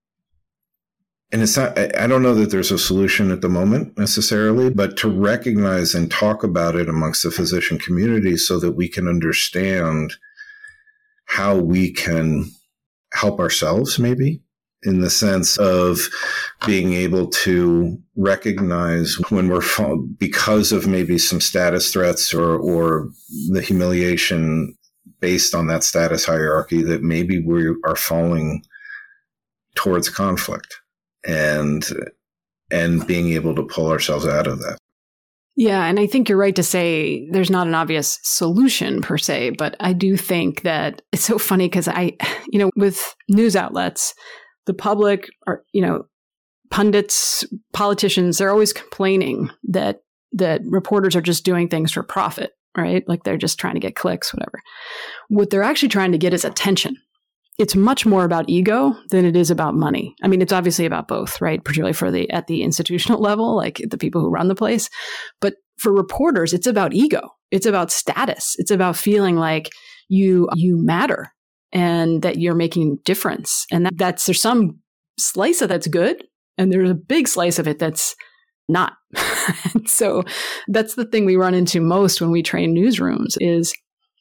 and it's not, I don't know that there's a solution at the moment necessarily, but to recognize and talk about it amongst the physician community so that we can understand how we can help ourselves, maybe, in the sense of being able to recognize when we're because of maybe some status threats or the humiliation based on that status hierarchy, that maybe we are falling towards conflict and being able to pull ourselves out of that. Yeah. And I think you're right to say there's not an obvious solution per se, but I do think that it's so funny because with news outlets, the public are, pundits, politicians, they're always complaining that reporters are just doing things for profit, right? Like they're just trying to get clicks, whatever. What they're actually trying to get is attention. It's much more about ego than it is about money. I mean, it's obviously about both, right? Particularly at the institutional level, like the people who run the place. But for reporters, it's about ego. It's about status. It's about feeling like you matter and that you're making a difference. And there's some slice of that's good, and there's a big slice of it that's not. And so that's the thing we run into most when we train newsrooms is,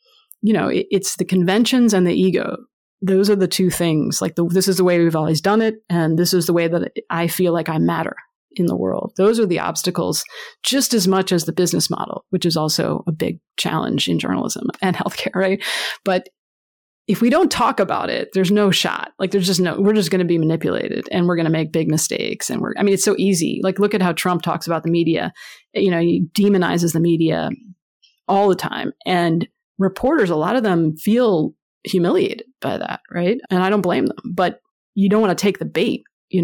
it's the conventions and the ego. Those are the two things. Like this is the way we've always done it. And this is the way that I feel like I matter in the world. Those are the obstacles just as much as the business model, which is also a big challenge in journalism and healthcare, right? But if we don't talk about it, there's no shot. Like we're just going to be manipulated and we're going to make big mistakes. And it's so easy. Like look at how Trump talks about the media. He demonizes the media all the time. And reporters, a lot of them feel humiliated by that, right? And I don't blame them, but you don't want to take the bait.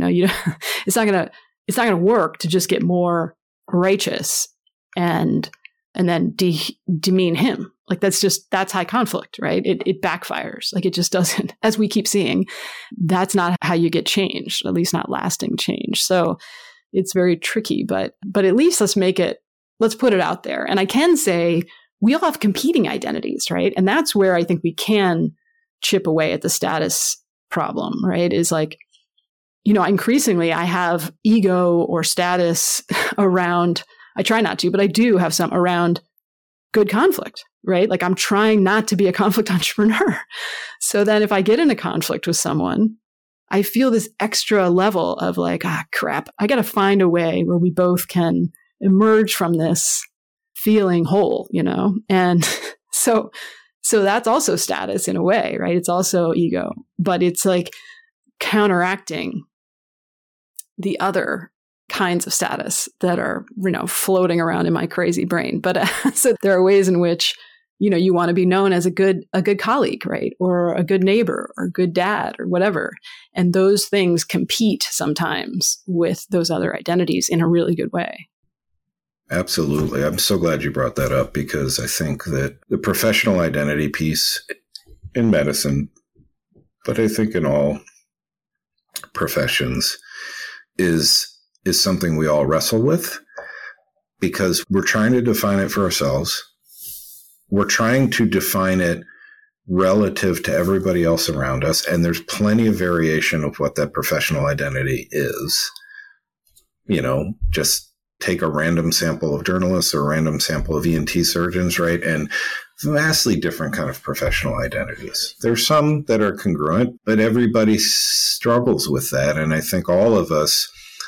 It's not going to work to just get more righteous and then demean him. Like that's high conflict, right? It backfires. Like it just doesn't, as we keep seeing, that's not how you get change, at least not lasting change. So it's very tricky, but at least let's put it out there. And I can say we all have competing identities, right? And that's where I think we can chip away at the status problem, right? Is like, increasingly I have ego or status around, I try not to, but I do have some around good conflict, right? Like I'm trying not to be a conflict entrepreneur. So then if I get in a conflict with someone, I feel this extra level of like, crap, I got to find a way where we both can emerge from this feeling whole, And so that's also status in a way, right? It's also ego, but it's like counteracting the other kinds of status that are, floating around in my crazy brain. But so there are ways in which, you want to be known as a good colleague, right? Or a good neighbor or a good dad or whatever. And those things compete sometimes with those other identities in a really good way. Absolutely. I'm so glad you brought that up because I think that the professional identity piece in medicine, but I think in all professions is something we all wrestle with because we're trying to define it for ourselves. We're trying to define it relative to everybody else around us. And there's plenty of variation of what that professional identity is. Just take a random sample of journalists or a random sample of ENT surgeons, right? And vastly different kind of professional identities. There's some that are congruent, but everybody struggles with that. And I think all of us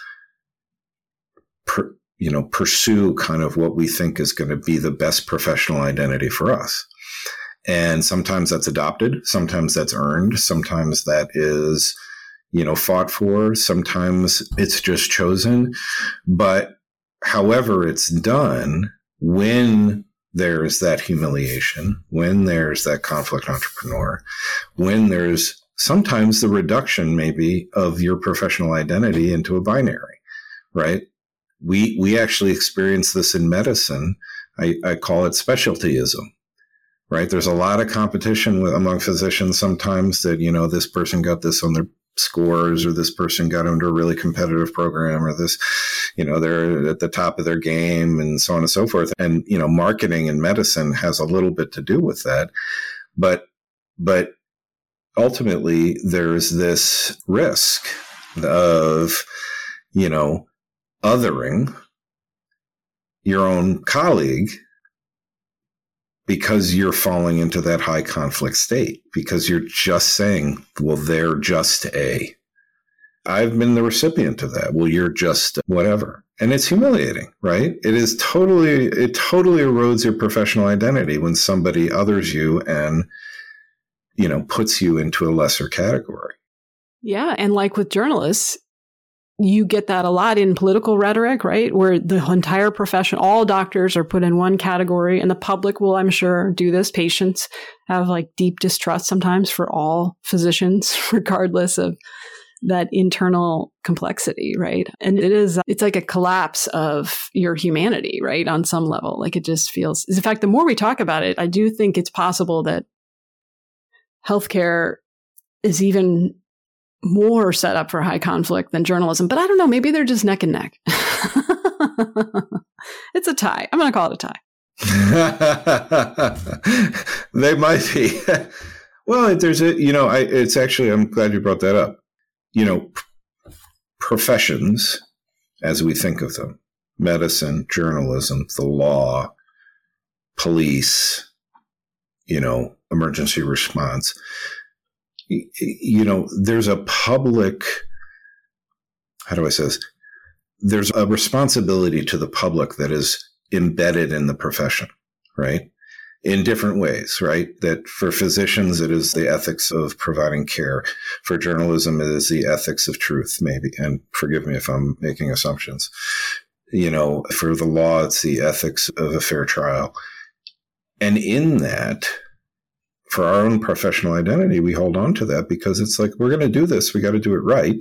pursue kind of what we think is going to be the best professional identity for us. And sometimes that's adopted. Sometimes that's earned. Sometimes that is, fought for. Sometimes it's just chosen. But however it's done, when there's that humiliation, when there's that conflict entrepreneur, when there's sometimes the reduction maybe of your professional identity into a binary, right? We actually experience this in medicine. I call it specialtyism, right? There's a lot of competition among physicians sometimes that, this person got this on their scores or this person got into a really competitive program or this, they're at the top of their game and so on and so forth. And, marketing in medicine has a little bit to do with that. But ultimately there's this risk of, othering your own colleague because you're falling into that high conflict state, because you're just saying, well, they're just I've been the recipient of that. Well, you're just whatever. And it's humiliating, right? It totally erodes your professional identity when somebody others you and, puts you into a lesser category. Yeah. And like with journalists, you get that a lot in political rhetoric, right? Where the entire profession, all doctors are put in one category, and the public will, I'm sure, do this. Patients have like deep distrust sometimes for all physicians, regardless of that internal complexity, right? And it's like a collapse of your humanity, right? On some level, like it just feels, in fact, the more we talk about it, I do think it's possible that healthcare is even more set up for high conflict than journalism. But I don't know, maybe they're just neck and neck. It's a tie. I'm going to call it a tie. They might be. Well, it's actually, I'm glad you brought that up. Professions, as we think of them, medicine, journalism, the law, police, emergency response. There's a public, how do I say this? There's a responsibility to the public that is embedded in the profession, right? In different ways, right? That for physicians, it is the ethics of providing care. For journalism, it is the ethics of truth, maybe. And forgive me if I'm making assumptions. For the law, it's the ethics of a fair trial. And in that, for our own professional identity, we hold on to that because it's like, we're going to do this. We got to do it right.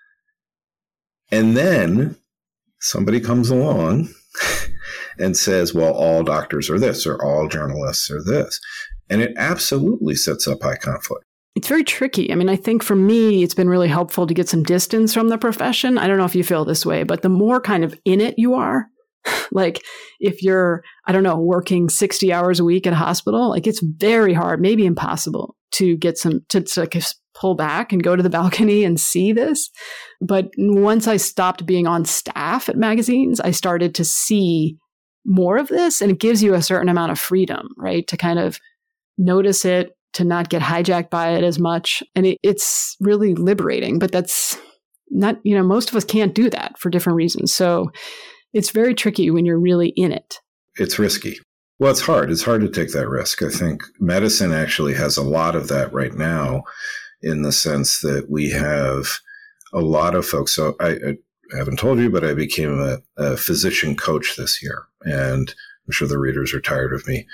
And then somebody comes along and says, well, all doctors are this, or all journalists are this. And it absolutely sets up high conflict. It's very tricky. I mean, I think for me, it's been really helpful to get some distance from the profession. I don't know if you feel this way, but the more kind of in it you are, like if you're, working 60 hours a week at a hospital, like it's very hard, maybe impossible to get to pull back and go to the balcony and see this. But once I stopped being on staff at magazines, I started to see more of this, and it gives you a certain amount of freedom, right? To kind of notice it, to not get hijacked by it as much. And it's really liberating, but that's not, most of us can't do that for different reasons. So it's very tricky when you're really in it. It's risky. Well, it's hard. It's hard to take that risk. I think medicine actually has a lot of that right now, in the sense that we have a lot of folks. So I haven't told you, but I became a physician coach this year. And I'm sure the readers are tired of me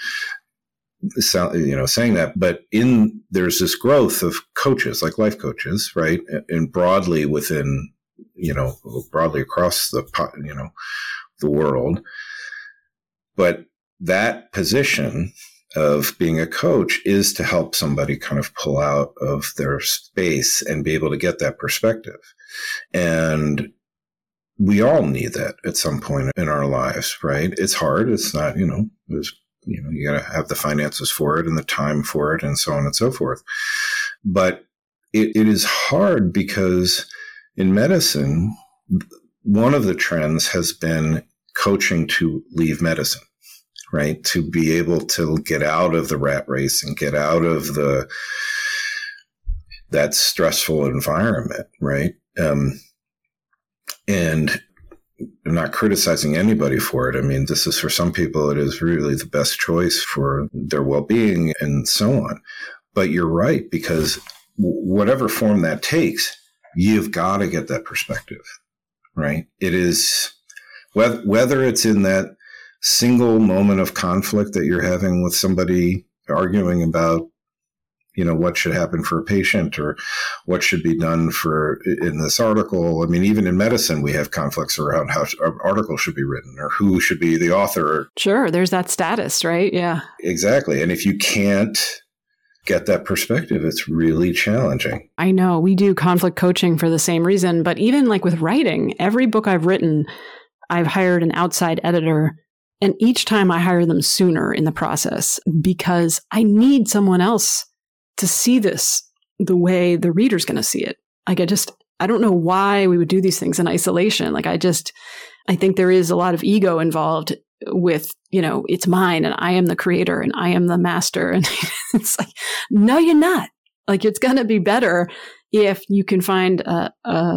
saying that, but there's this growth of coaches, like life coaches, right? And broadly within, broadly across the world. But that position of being a coach is to help somebody kind of pull out of their space and be able to get that perspective. And we all need that at some point in our lives, right? It's hard. It's not, you got to have the finances for it and the time for it and so on and so forth. But it is hard because in medicine, one of the trends has been coaching to leave medicine, right? To be able to get out of the rat race and get out of that stressful environment, right? And I'm not criticizing anybody for it. I mean, this is, for some people, it is really the best choice for their well-being and so on. But you're right, because whatever form that takes, you've got to get that perspective, right? It is, whether it's in that single moment of conflict that you're having with somebody arguing about, what should happen for a patient or what should be done in this article. I mean, even in medicine, we have conflicts around how an article should be written or who should be the author. Sure. There's that status, right? Yeah. Exactly. And if you can't get that perspective, it's really challenging. I know. We do conflict coaching for the same reason, but even like with writing, every book I've written, I've hired an outside editor. And each time I hire them sooner in the process because I need someone else to see this the way the reader's going to see it. Like I don't know why we would do these things in isolation. Like I think there is a lot of ego involved with, it's mine and I am the creator and I am the master. And it's like, no, you're not. Like it's going to be better if you can find a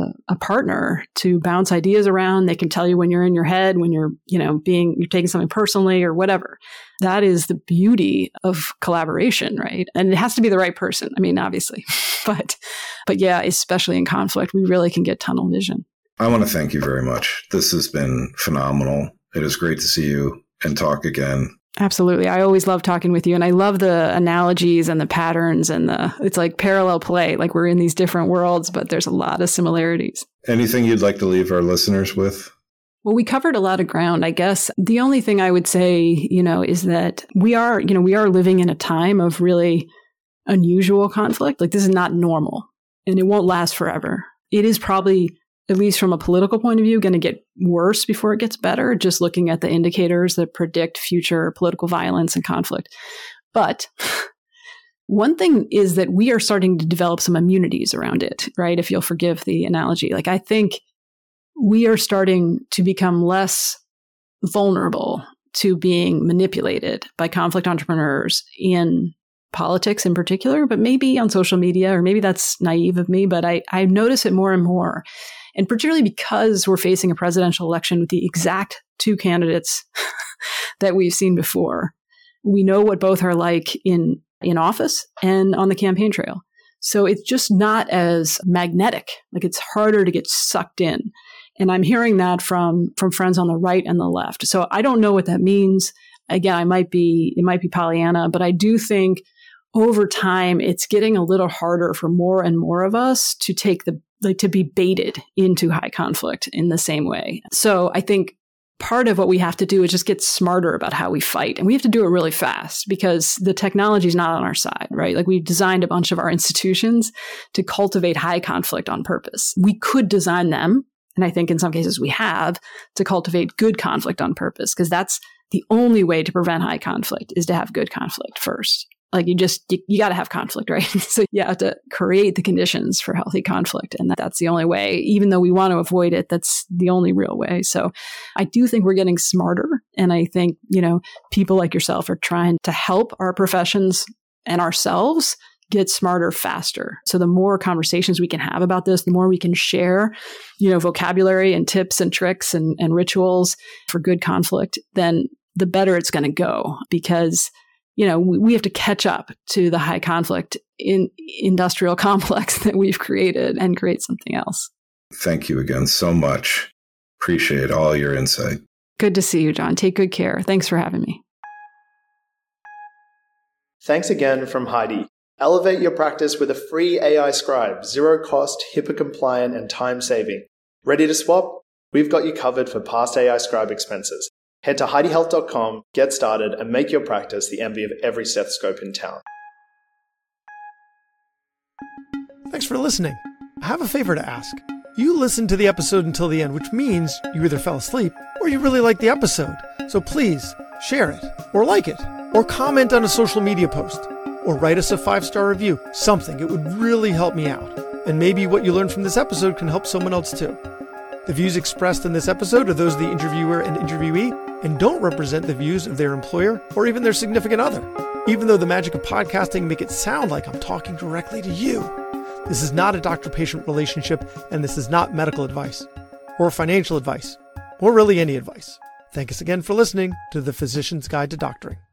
partner to bounce ideas around. They can tell you when you're in your head, when you're, you're taking something personally or whatever. That is the beauty of collaboration, right? And it has to be the right person. I mean, obviously, but yeah, especially in conflict, we really can get tunnel vision. I want to thank you very much. This has been phenomenal. It is great to see you and talk again. Absolutely. I always love talking with you. And I love the analogies and the patterns and it's like parallel play, like we're in these different worlds, but there's a lot of similarities. Anything you'd like to leave our listeners with? Well, we covered a lot of ground, I guess. The only thing I would say, is that we are living in a time of really unusual conflict. Like this is not normal and it won't last forever. It is probably, at least from a political point of view, going to get worse before it gets better, just looking at the indicators that predict future political violence and conflict. But one thing is that we are starting to develop some immunities around it, right? If you'll forgive the analogy. Like I think we are starting to become less vulnerable to being manipulated by conflict entrepreneurs in politics in particular, but maybe on social media, or maybe that's naive of me, but I notice it more and more. And particularly because we're facing a presidential election with the exact two candidates that we've seen before. We know what both are like in office and on the campaign trail. So it's just not as magnetic. Like, it's harder to get sucked in. And I'm hearing that from friends on the right and the left. So I don't know what that means. Again, it might be Pollyanna, but I do think over time, it's getting a little harder for more and more of us to to be baited into high conflict in the same way. So I think part of what we have to do is just get smarter about how we fight. And we have to do it really fast because the technology is not on our side, right? Like, we've designed a bunch of our institutions to cultivate high conflict on purpose. We could design them, and I think in some cases we have, to cultivate good conflict on purpose, because that's the only way to prevent high conflict, is to have good conflict first. Like, you got to have conflict, right? So you have to create the conditions for healthy conflict. And that's the only way. Even though we want to avoid it, that's the only real way. So I do think we're getting smarter. And I think, people like yourself are trying to help our professions and ourselves get smarter faster. So the more conversations we can have about this, the more we can share, vocabulary and tips and tricks and rituals for good conflict, then the better it's going to go. Because we have to catch up to the high conflict in industrial complex that we've created and create something else. Thank you again so much. Appreciate all your insight. Good to see you, John. Take good care. Thanks for having me. Thanks again from Heidi. Elevate your practice with a free AI scribe, zero cost, HIPAA compliant, and time saving. Ready to swap? We've got you covered for past AI scribe expenses. Head to HeidiHealth.com, get started, and make your practice the envy of every stethoscope in town. Thanks for listening. I have a favor to ask. You listened to the episode until the end, which means you either fell asleep or you really liked the episode. So please share it, or like it, or comment on a social media post, or write us a 5-star review. Something. It would really help me out. And maybe what you learned from this episode can help someone else too. The views expressed in this episode are those of the interviewer and interviewee, and don't represent the views of their employer or even their significant other. Even though the magic of podcasting make it sound like I'm talking directly to you. This is not a doctor-patient relationship, and this is not medical advice, or financial advice, or really any advice. Thanks again for listening to The Physician's Guide to Doctoring.